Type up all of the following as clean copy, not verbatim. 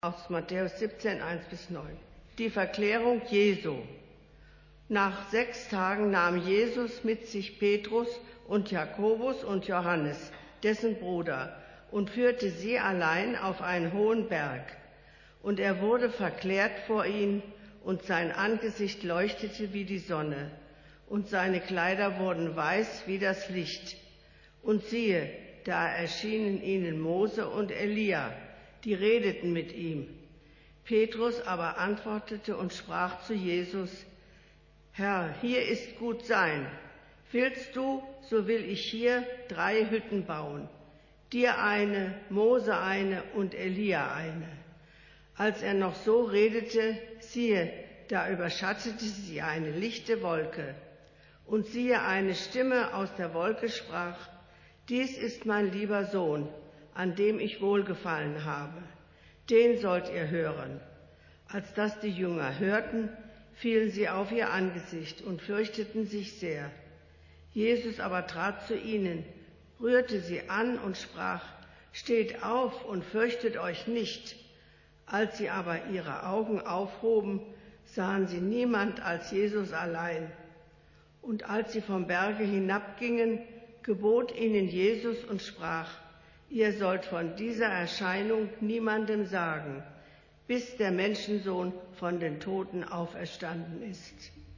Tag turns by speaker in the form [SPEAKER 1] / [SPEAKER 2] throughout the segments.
[SPEAKER 1] Aus Matthäus 17, 1-9. Die Verklärung Jesu. Nach 6 Tagen nahm Jesus mit sich Petrus und Jakobus und Johannes, dessen Bruder, und führte sie allein auf einen hohen Berg. Und er wurde verklärt vor ihnen, und sein Angesicht leuchtete wie die Sonne, und seine Kleider wurden weiß wie das Licht. Und siehe, da erschienen ihnen Mose und Elia, die redeten mit ihm. Petrus aber antwortete und sprach zu Jesus: Herr, hier ist gut sein. Willst du, so will ich hier 3 Hütten bauen, dir eine, Mose eine und Elia eine. Als er noch so redete, siehe, da überschattete sie eine lichte Wolke. Und siehe, eine Stimme aus der Wolke sprach: Dies ist mein lieber Sohn, an dem ich wohlgefallen habe. Den sollt ihr hören. Als das die Jünger hörten, fielen sie auf ihr Angesicht und fürchteten sich sehr. Jesus aber trat zu ihnen, rührte sie an und sprach: Steht auf und fürchtet euch nicht. Als sie aber ihre Augen aufhoben, sahen sie niemand als Jesus allein. Und als sie vom Berge hinabgingen, gebot ihnen Jesus und sprach: Ihr sollt von dieser Erscheinung niemandem sagen, bis der Menschensohn von den Toten auferstanden ist.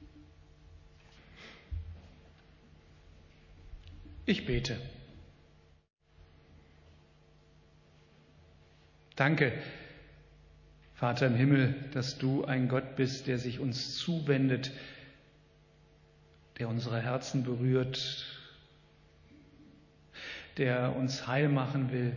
[SPEAKER 2] Ich bete. Danke, Vater im Himmel, dass du ein Gott bist, der sich uns zuwendet, der unsere Herzen berührt, der uns heil machen will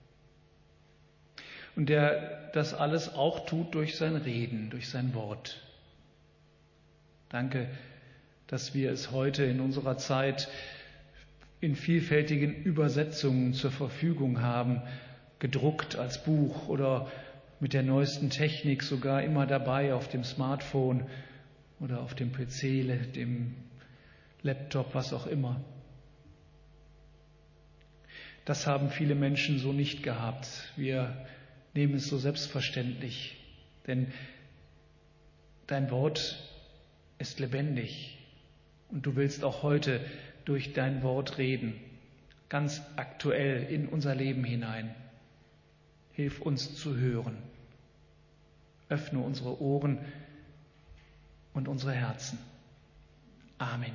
[SPEAKER 2] und der das alles auch tut durch sein Reden, durch sein Wort. Danke, dass wir es heute in unserer Zeit in vielfältigen Übersetzungen zur Verfügung haben, gedruckt als Buch oder mit der neuesten Technik sogar immer dabei auf dem Smartphone oder auf dem PC, dem Laptop, was auch immer. Das haben viele Menschen so nicht gehabt. Wir nehmen es so selbstverständlich, denn dein Wort ist lebendig und du willst auch heute durch dein Wort reden, ganz aktuell in unser Leben hinein. Hilf uns zu hören. Öffne unsere Ohren und unsere Herzen. Amen.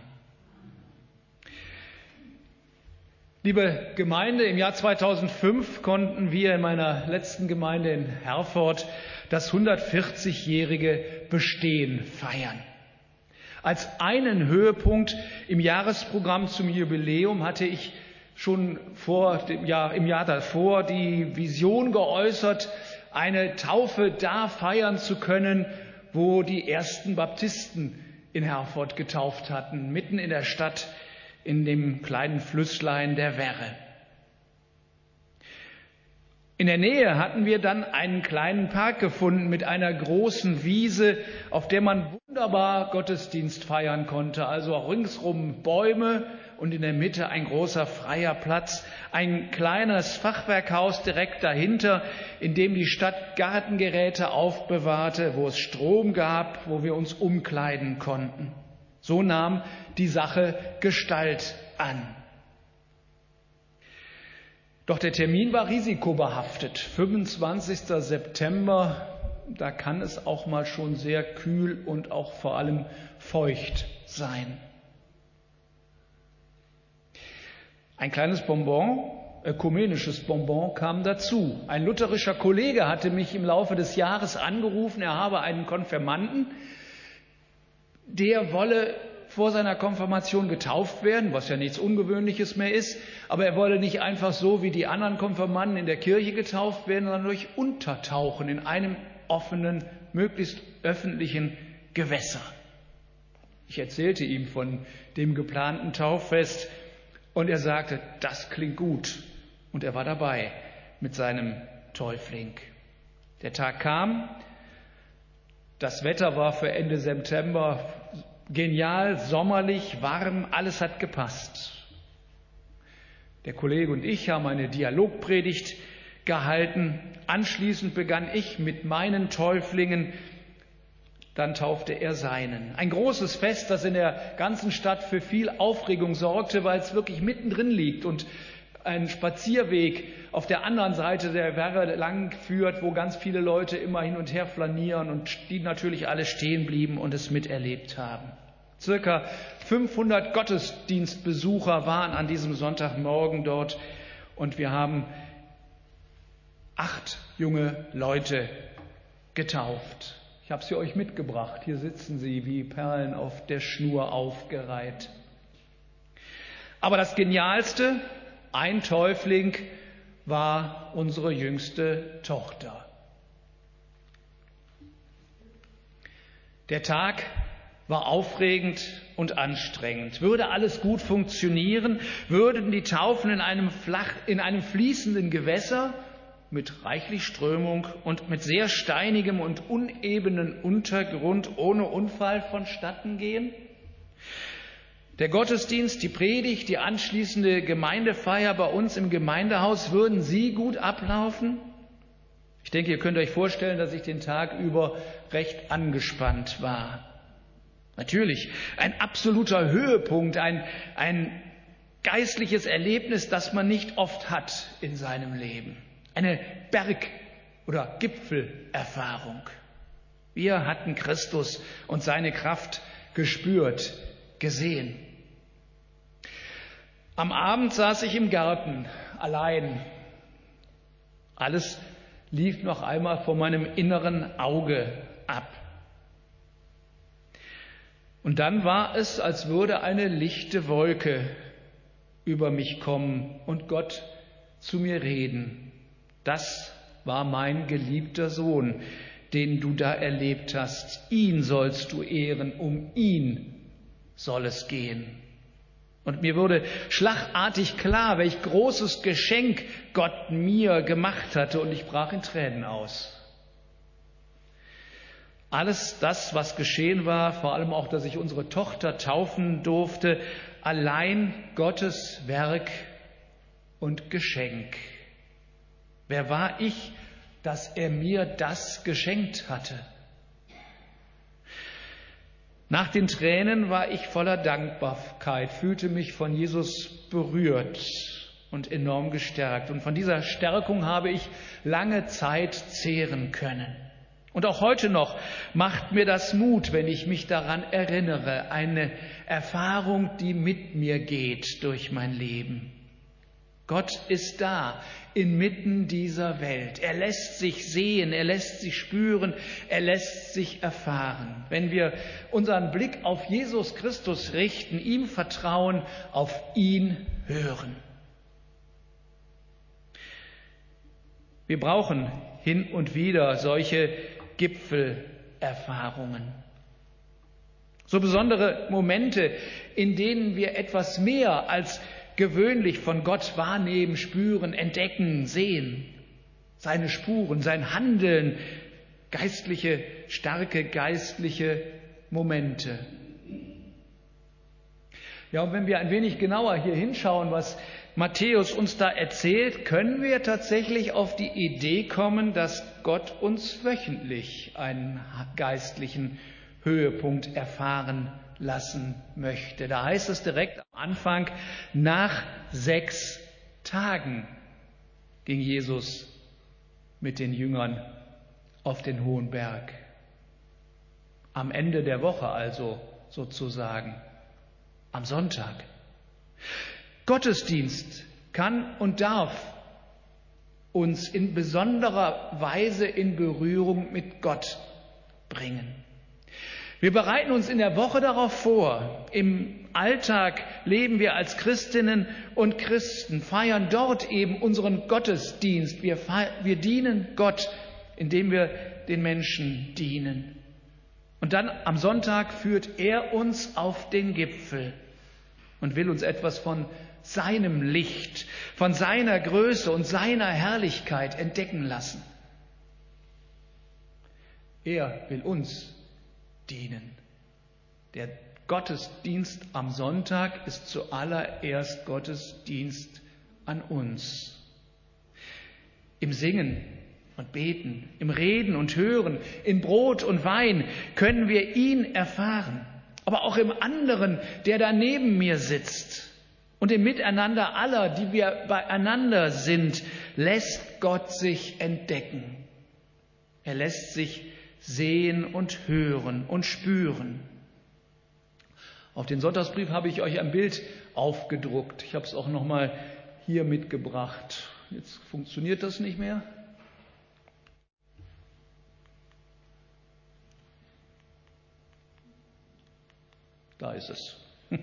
[SPEAKER 2] Liebe Gemeinde, im Jahr 2005 konnten wir in meiner letzten Gemeinde in Herford das 140-jährige Bestehen feiern. Als einen Höhepunkt im Jahresprogramm zum Jubiläum hatte ich schon im Jahr davor die Vision geäußert, eine Taufe da feiern zu können, wo die ersten Baptisten in Herford getauft hatten, mitten in der Stadt, in dem kleinen Flüsslein der Werre. In der Nähe hatten wir dann einen kleinen Park gefunden mit einer großen Wiese, auf der man wunderbar Gottesdienst feiern konnte. Also auch ringsrum Bäume und in der Mitte ein großer freier Platz. Ein kleines Fachwerkhaus direkt dahinter, in dem die Stadt Gartengeräte aufbewahrte, wo es Strom gab, wo wir uns umkleiden konnten. So nahm die Sache Gestalt an. Doch der Termin war risikobehaftet. 25. September, da kann es auch mal schon sehr kühl und auch vor allem feucht sein. Ein kleines Bonbon, ökumenisches Bonbon, kam dazu. Ein lutherischer Kollege hatte mich im Laufe des Jahres angerufen, er habe einen Konfirmanden, der wolle vor seiner Konfirmation getauft werden, was ja nichts Ungewöhnliches mehr ist, aber er wolle nicht einfach so wie die anderen Konfirmanden in der Kirche getauft werden, sondern durch Untertauchen in einem offenen, möglichst öffentlichen Gewässer. Ich erzählte ihm von dem geplanten Tauffest und er sagte, das klingt gut. Und er war dabei mit seinem Täufling. Der Tag kam, das Wetter war für Ende September genial, sommerlich, warm, alles hat gepasst. Der Kollege und ich haben eine Dialogpredigt gehalten. Anschließend begann ich mit meinen Täuflingen, dann taufte er seinen. Ein großes Fest, das in der ganzen Stadt für viel Aufregung sorgte, weil es wirklich mittendrin liegt und ein Spazierweg auf der anderen Seite der Werre lang führt, wo ganz viele Leute immer hin und her flanieren und die natürlich alle stehen blieben und es miterlebt haben. Circa 500 Gottesdienstbesucher waren an diesem Sonntagmorgen dort und wir haben 8 junge Leute getauft. Ich habe sie euch mitgebracht. Hier sitzen sie wie Perlen auf der Schnur aufgereiht. Aber das Genialste, ein Täufling war unsere jüngste Tochter. Der Tag war aufregend und anstrengend. Würde alles gut funktionieren, würden die Taufen in einem fließenden Gewässer mit reichlich Strömung und mit sehr steinigem und unebenen Untergrund ohne Unfall vonstatten gehen? Der Gottesdienst, die Predigt, die anschließende Gemeindefeier bei uns im Gemeindehaus, würden sie gut ablaufen? Ich denke, ihr könnt euch vorstellen, dass ich den Tag über recht angespannt war. Natürlich, ein absoluter Höhepunkt, ein geistliches Erlebnis, das man nicht oft hat in seinem Leben. Eine Berg- oder Gipfelerfahrung. Wir hatten Christus und seine Kraft gespürt, gesehen. Am Abend saß ich im Garten, allein. Alles lief noch einmal vor meinem inneren Auge ab. Und dann war es, als würde eine lichte Wolke über mich kommen und Gott zu mir reden. Das war mein geliebter Sohn, den du da erlebt hast. Ihn sollst du ehren, um ihn soll es gehen. Und mir wurde schlagartig klar, welch großes Geschenk Gott mir gemacht hatte, und ich brach in Tränen aus. Alles das, was geschehen war, vor allem auch, dass ich unsere Tochter taufen durfte, allein Gottes Werk und Geschenk. Wer war ich, dass er mir das geschenkt hatte? Nach den Tränen war ich voller Dankbarkeit, fühlte mich von Jesus berührt und enorm gestärkt. Und von dieser Stärkung habe ich lange Zeit zehren können. Und auch heute noch macht mir das Mut, wenn ich mich daran erinnere, eine Erfahrung, die mit mir geht durch mein Leben. Gott ist da, inmitten dieser Welt. Er lässt sich sehen, er lässt sich spüren, er lässt sich erfahren. Wenn wir unseren Blick auf Jesus Christus richten, ihm vertrauen, auf ihn hören. Wir brauchen hin und wieder solche Gipfelerfahrungen. So besondere Momente, in denen wir etwas mehr als gewöhnlich von Gott wahrnehmen, spüren, entdecken, sehen. Seine Spuren, sein Handeln, starke geistliche Momente. Ja, und wenn wir ein wenig genauer hier hinschauen, was Matthäus uns da erzählt, können wir tatsächlich auf die Idee kommen, dass Gott uns wöchentlich einen geistlichen Höhepunkt erfahren lassen möchte. Da heißt es direkt am Anfang, nach 6 Tagen ging Jesus mit den Jüngern auf den hohen Berg. Am Ende der Woche also sozusagen, am Sonntag. Gottesdienst kann und darf uns in besonderer Weise in Berührung mit Gott bringen. Wir bereiten uns in der Woche darauf vor. Im Alltag leben wir als Christinnen und Christen, feiern dort eben unseren Gottesdienst. Wir dienen Gott, indem wir den Menschen dienen. Und dann am Sonntag führt er uns auf den Gipfel und will uns etwas von seinem Licht, von seiner Größe und seiner Herrlichkeit entdecken lassen. Er will uns dienen. Der Gottesdienst am Sonntag ist zuallererst Gottesdienst an uns. Im Singen und Beten, im Reden und Hören, in Brot und Wein können wir ihn erfahren. Aber auch im anderen, der da neben mir sitzt. Und im Miteinander aller, die wir beieinander sind, lässt Gott sich entdecken. Er lässt sich sehen und hören und spüren. Auf den Sonntagsbrief habe ich euch ein Bild aufgedruckt. Ich habe es auch nochmal hier mitgebracht. Jetzt funktioniert das nicht mehr. Da ist es.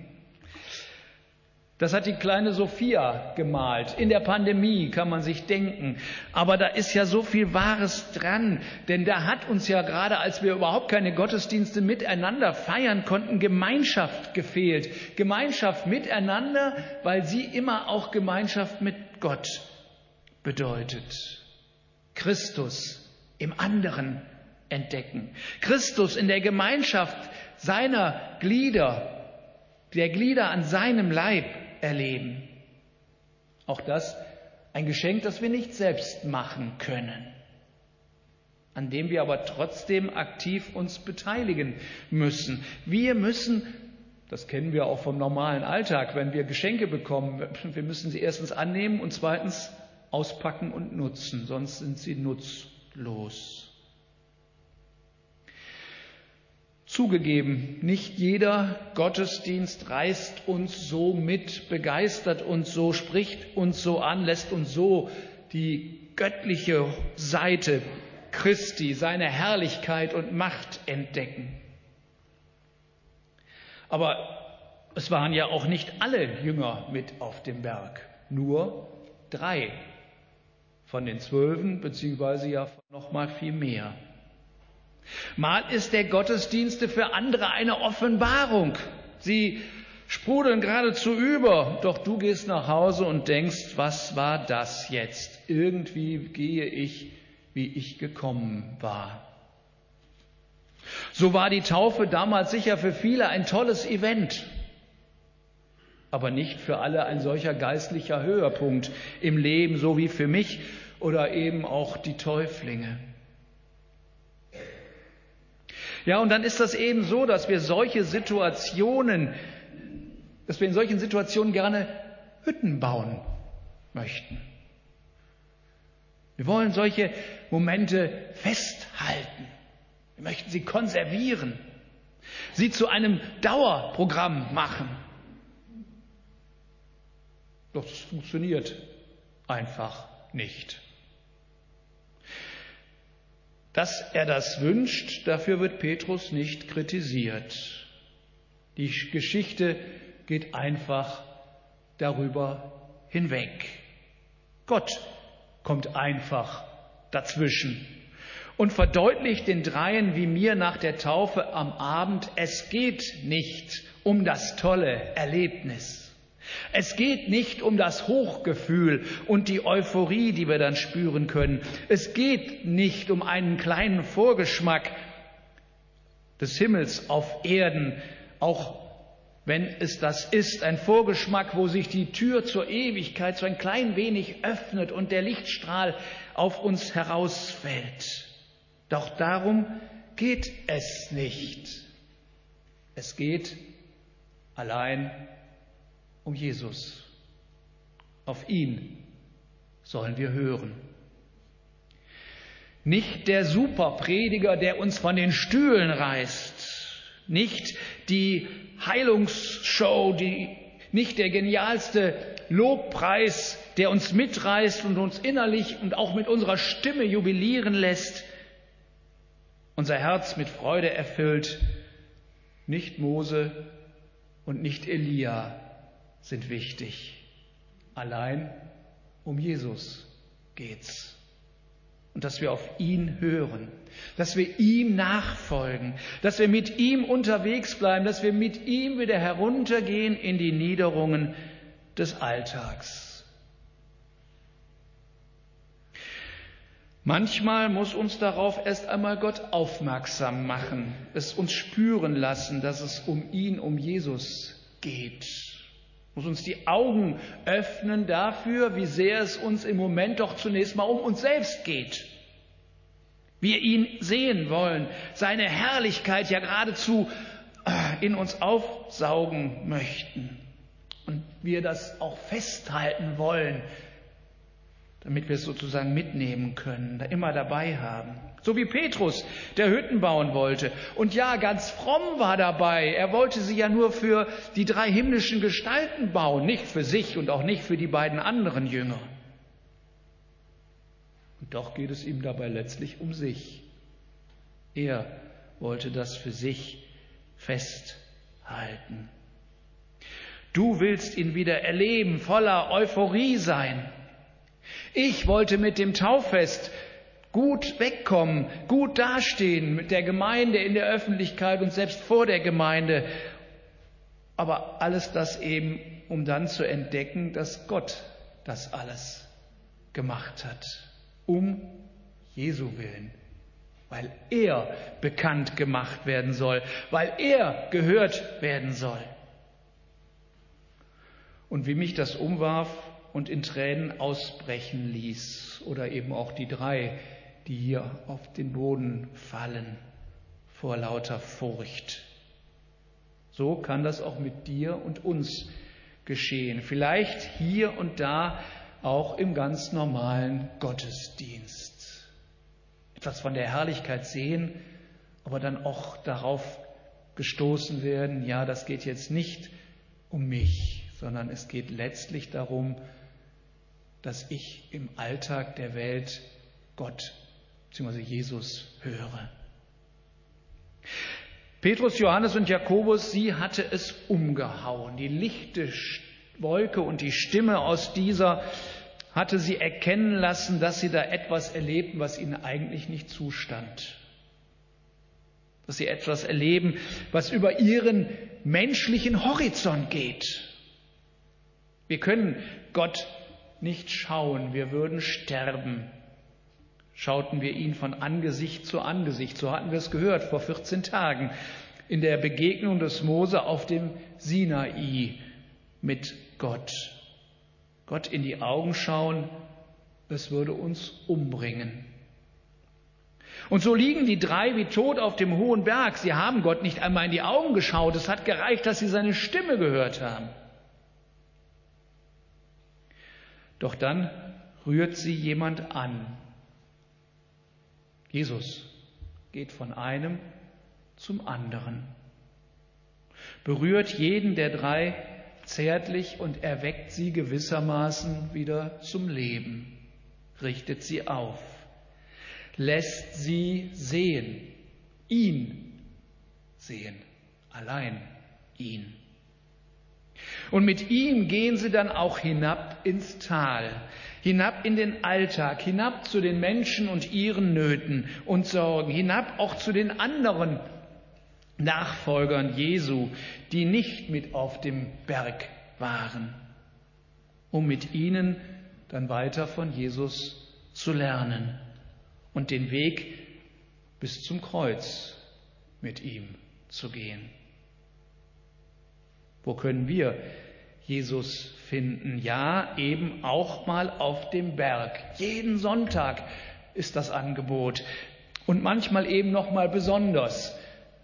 [SPEAKER 2] Das hat die kleine Sophia gemalt. In der Pandemie kann man sich denken. Aber da ist ja so viel Wahres dran. Denn da hat uns ja gerade, als wir überhaupt keine Gottesdienste miteinander feiern konnten, Gemeinschaft gefehlt. Gemeinschaft miteinander, weil sie immer auch Gemeinschaft mit Gott bedeutet. Christus im anderen entdecken. Christus in der Gemeinschaft seiner Glieder, der Glieder an seinem Leib erleben. Auch das ein Geschenk, das wir nicht selbst machen können, an dem wir aber trotzdem aktiv uns beteiligen müssen. Wir müssen, das kennen wir auch vom normalen Alltag, wenn wir Geschenke bekommen, wir müssen sie erstens annehmen und zweitens auspacken und nutzen, sonst sind sie nutzlos. Zugegeben, nicht jeder Gottesdienst reißt uns so mit, begeistert uns so, spricht uns so an, lässt uns so die göttliche Seite Christi, seine Herrlichkeit und Macht entdecken. Aber es waren ja auch nicht alle Jünger mit auf dem Berg, nur 3 von den 12, beziehungsweise ja noch mal viel mehr. Mal ist der Gottesdienst für andere eine Offenbarung. Sie sprudeln geradezu über, doch du gehst nach Hause und denkst, was war das jetzt? Irgendwie gehe ich, wie ich gekommen war. So war die Taufe damals sicher für viele ein tolles Event, aber nicht für alle ein solcher geistlicher Höhepunkt im Leben, so wie für mich oder eben auch die Täuflinge. Ja, und dann ist das eben so, dass wir in solchen Situationen gerne Hütten bauen möchten. Wir wollen solche Momente festhalten. Wir möchten sie konservieren, sie zu einem Dauerprogramm machen. Doch das funktioniert einfach nicht. Dass er das wünscht, dafür wird Petrus nicht kritisiert. Die Geschichte geht einfach darüber hinweg. Gott kommt einfach dazwischen und verdeutlicht den Dreien wie mir nach der Taufe am Abend, es geht nicht um das tolle Erlebnis. Es geht nicht um das Hochgefühl und die Euphorie, die wir dann spüren können. Es geht nicht um einen kleinen Vorgeschmack des Himmels auf Erden, auch wenn es das ist, ein Vorgeschmack, wo sich die Tür zur Ewigkeit so ein klein wenig öffnet und der Lichtstrahl auf uns herausfällt. Doch darum geht es nicht. Es geht allein um Jesus. Auf ihn sollen wir hören. Nicht der Superprediger, der uns von den Stühlen reißt, nicht die Heilungsshow, nicht der genialste Lobpreis, der uns mitreißt und uns innerlich und auch mit unserer Stimme jubilieren lässt, unser Herz mit Freude erfüllt. Nicht Mose und nicht Elia sind wichtig. Allein um Jesus geht's. Und dass wir auf ihn hören, dass wir ihm nachfolgen, dass wir mit ihm unterwegs bleiben, dass wir mit ihm wieder heruntergehen in die Niederungen des Alltags. Manchmal muss uns darauf erst einmal Gott aufmerksam machen, es uns spüren lassen, dass es um ihn, um Jesus geht. Muss uns die Augen öffnen dafür, wie sehr es uns im Moment doch zunächst mal um uns selbst geht. Wir ihn sehen wollen, seine Herrlichkeit ja geradezu in uns aufsaugen möchten. Und wir das auch festhalten wollen, damit wir es sozusagen mitnehmen können, da immer dabei haben. So wie Petrus, der Hütten bauen wollte. Und ja, ganz fromm war dabei. Er wollte sie ja nur für die 3 himmlischen Gestalten bauen, nicht für sich und auch nicht für die beiden anderen Jünger. Und doch geht es ihm dabei letztlich um sich. Er wollte das für sich festhalten. Du willst ihn wieder erleben, voller Euphorie sein. Ich wollte mit dem Tauffest gut wegkommen, gut dastehen mit der Gemeinde in der Öffentlichkeit und selbst vor der Gemeinde. Aber alles das eben, um dann zu entdecken, dass Gott das alles gemacht hat. Um Jesu willen. Weil er bekannt gemacht werden soll. Weil er gehört werden soll. Und wie mich das umwarf und in Tränen ausbrechen ließ. Oder eben auch die 3, die hier auf den Boden fallen vor lauter Furcht. So kann das auch mit dir und uns geschehen. Vielleicht hier und da auch im ganz normalen Gottesdienst. Etwas von der Herrlichkeit sehen, aber dann auch darauf gestoßen werden, ja, das geht jetzt nicht um mich, sondern es geht letztlich darum, dass ich im Alltag der Welt Gott bzw. Jesus höre. Petrus, Johannes und Jakobus, sie hatte es umgehauen. Die lichte Wolke und die Stimme aus dieser hatte sie erkennen lassen, dass sie da etwas erlebten, was ihnen eigentlich nicht zustand. Dass sie etwas erleben, was über ihren menschlichen Horizont geht. Wir können Gott nicht schauen, wir würden sterben. Schauten wir ihn von Angesicht zu Angesicht. So hatten wir es gehört vor 14 Tagen in der Begegnung des Mose auf dem Sinai mit Gott. Gott in die Augen schauen, es würde uns umbringen. Und so liegen die 3 wie tot auf dem hohen Berg. Sie haben Gott nicht einmal in die Augen geschaut. Es hat gereicht, dass sie seine Stimme gehört haben. Doch dann rührt sie jemand an. Jesus geht von einem zum anderen, berührt jeden der 3 zärtlich und erweckt sie gewissermaßen wieder zum Leben, richtet sie auf, lässt sie sehen, ihn sehen, allein ihn. Und mit ihm gehen sie dann auch hinab ins Tal, hinab in den Alltag, hinab zu den Menschen und ihren Nöten und Sorgen, hinab auch zu den anderen Nachfolgern Jesu, die nicht mit auf dem Berg waren, um mit ihnen dann weiter von Jesus zu lernen und den Weg bis zum Kreuz mit ihm zu gehen. Wo können wir Jesus finden? Ja, eben auch mal auf dem Berg. Jeden Sonntag ist das Angebot und manchmal eben noch mal besonders.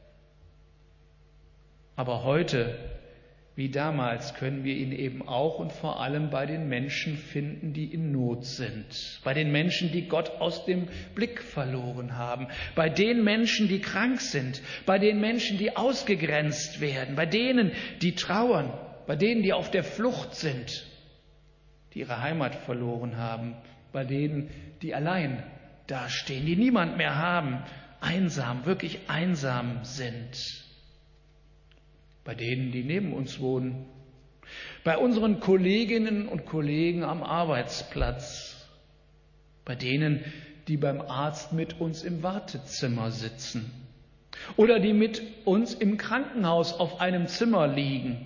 [SPEAKER 2] Aber heute, wie damals, können wir ihn eben auch und vor allem bei den Menschen finden, die in Not sind. Bei den Menschen, die Gott aus dem Blick verloren haben. Bei den Menschen, die krank sind. Bei den Menschen, die ausgegrenzt werden. Bei denen, die trauern. Bei denen, die auf der Flucht sind. Die ihre Heimat verloren haben. Bei denen, die allein dastehen. Die niemand mehr haben. Einsam, wirklich einsam sind. Bei denen, die neben uns wohnen, bei unseren Kolleginnen und Kollegen am Arbeitsplatz, bei denen, die beim Arzt mit uns im Wartezimmer sitzen oder die mit uns im Krankenhaus auf einem Zimmer liegen.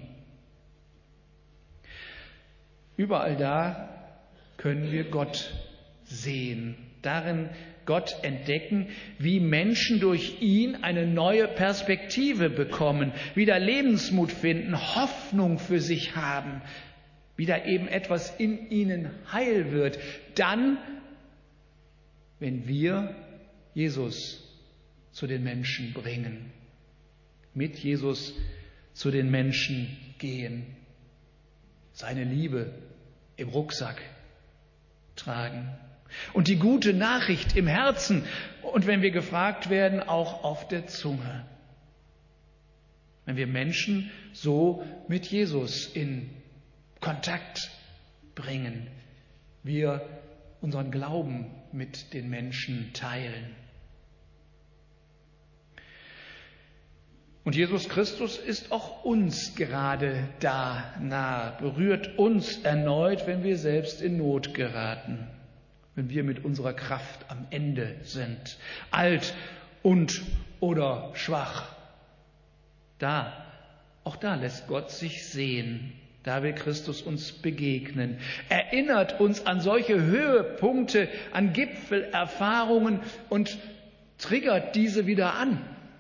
[SPEAKER 2] Überall da können wir Gott sehen. Darin Gott entdecken, wie Menschen durch ihn eine neue Perspektive bekommen, wieder Lebensmut finden, Hoffnung für sich haben, wieder eben etwas in ihnen heil wird. Dann, wenn wir Jesus zu den Menschen bringen, mit Jesus zu den Menschen gehen, seine Liebe im Rucksack tragen und die gute Nachricht im Herzen und wenn wir gefragt werden, auch auf der Zunge. Wenn wir Menschen so mit Jesus in Kontakt bringen, wir unseren Glauben mit den Menschen teilen. Und Jesus Christus ist auch uns gerade da nahe, berührt uns erneut, wenn wir selbst in Not geraten, wenn wir mit unserer Kraft am Ende sind, alt und oder schwach. Auch da lässt Gott sich sehen, da will Christus uns begegnen, erinnert uns an solche Höhepunkte, an Gipfelerfahrungen und triggert diese wieder an.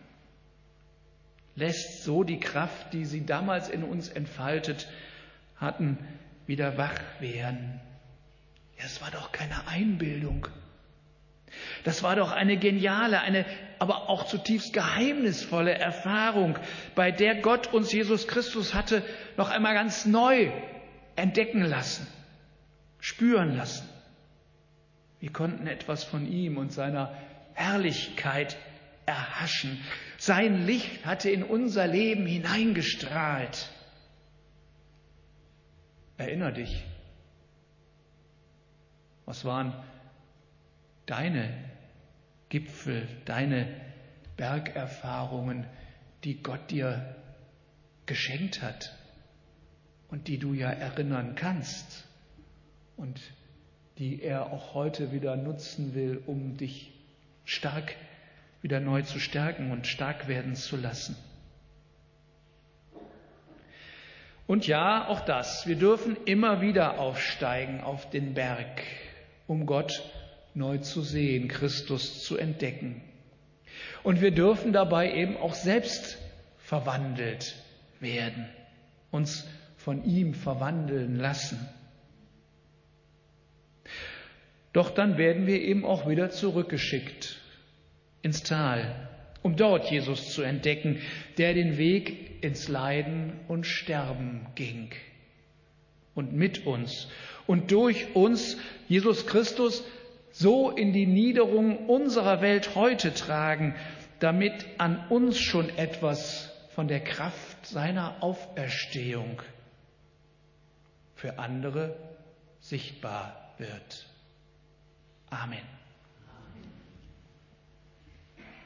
[SPEAKER 2] Lässt so die Kraft, die sie damals in uns entfaltet hatten, wieder wach werden. Ja, es war doch keine Einbildung. Das war doch eine geniale, aber auch zutiefst geheimnisvolle Erfahrung, bei der Gott uns Jesus Christus hatte noch einmal ganz neu entdecken lassen, spüren lassen. Wir konnten etwas von ihm und seiner Herrlichkeit erhaschen. Sein Licht hatte in unser Leben hineingestrahlt. Erinner dich, was waren deine Gipfel, deine Bergerfahrungen, die Gott dir geschenkt hat und die du ja erinnern kannst und die er auch heute wieder nutzen will, um dich stark wieder neu zu stärken und stark werden zu lassen. Und ja, auch das, wir dürfen immer wieder aufsteigen auf den Berg, um Gott neu zu sehen, Christus zu entdecken. Und wir dürfen dabei eben auch selbst verwandelt werden, uns von ihm verwandeln lassen. Doch dann werden wir eben auch wieder zurückgeschickt ins Tal, um dort Jesus zu entdecken, der den Weg ins Leiden und Sterben ging. Und mit uns und durch uns Jesus Christus so in die Niederung unserer Welt heute tragen, damit an uns schon etwas von der Kraft seiner Auferstehung für andere sichtbar wird. Amen.